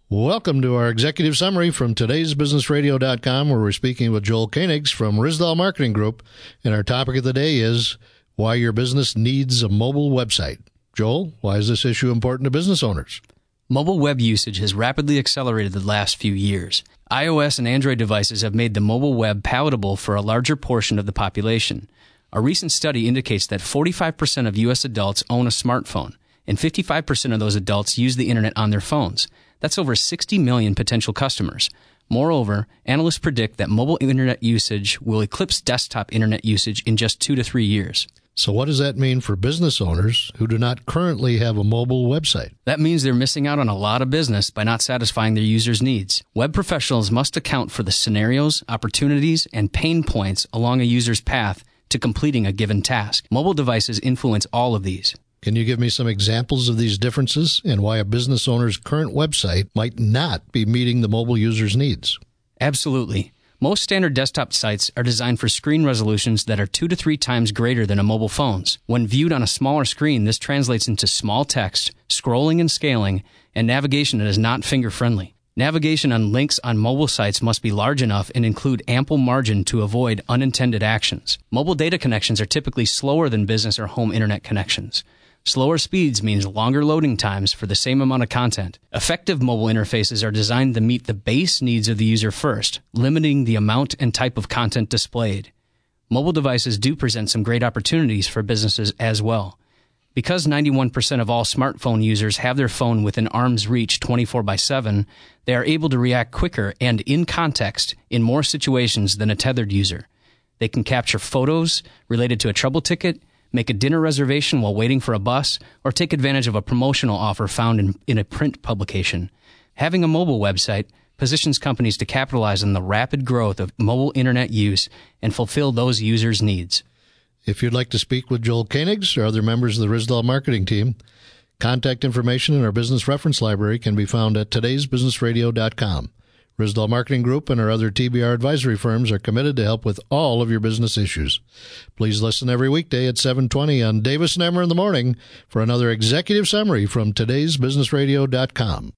Welcome to our executive summary from today'sbusinessradio.com, where we're speaking with Joel Koenigs from Risdal Marketing Group, and our topic of the day is why your business needs a mobile website. Joel, why is this issue important to business owners? Mobile web usage has rapidly accelerated the last few years. iOS and Android devices have made the mobile web palatable for a larger portion of the population. A recent study indicates that 45% of U.S. adults own a smartphone, and 55% of those adults use the internet on their phones. That's over 60 million potential customers. Moreover, analysts predict that mobile internet usage will eclipse desktop internet usage in just 2 to 3 years. So what does that mean for business owners who do not currently have a mobile website? That means they're missing out on a lot of business by not satisfying their users' needs. Web professionals must account for the scenarios, opportunities, and pain points along a user's path to completing a given task. Mobile devices influence all of these. Can you give me some examples of these differences and why a business owner's current website might not be meeting the mobile user's needs? Absolutely. Most standard desktop sites are designed for screen resolutions that are 2 to 3 times greater than a mobile phone's. When viewed on a smaller screen, this translates into small text, scrolling and scaling, and navigation that is not finger-friendly. Navigation on links on mobile sites must be large enough and include ample margin to avoid unintended actions. Mobile data connections are typically slower than business or home internet connections. Slower speeds means longer loading times for the same amount of content. Effective mobile interfaces are designed to meet the base needs of the user first, limiting the amount and type of content displayed. Mobile devices do present some great opportunities for businesses as well. Because 91% of all smartphone users have their phone within arm's reach 24/7, they are able to react quicker and in context in more situations than a tethered user. They can capture photos related to a trouble ticket, make a dinner reservation while waiting for a bus, or take advantage of a promotional offer found in a print publication. Having a mobile website positions companies to capitalize on the rapid growth of mobile internet use and fulfill those users' needs. If you'd like to speak with Joel Koenigs or other members of the Risdal marketing team, contact information in our business reference library can be found at today'sbusinessradio.com. Risdal Marketing Group and our other TBR advisory firms are committed to help with all of your business issues. Please listen every weekday at 7:20 on Davis and Emmer in the morning for another executive summary from today'sbusinessradio.com.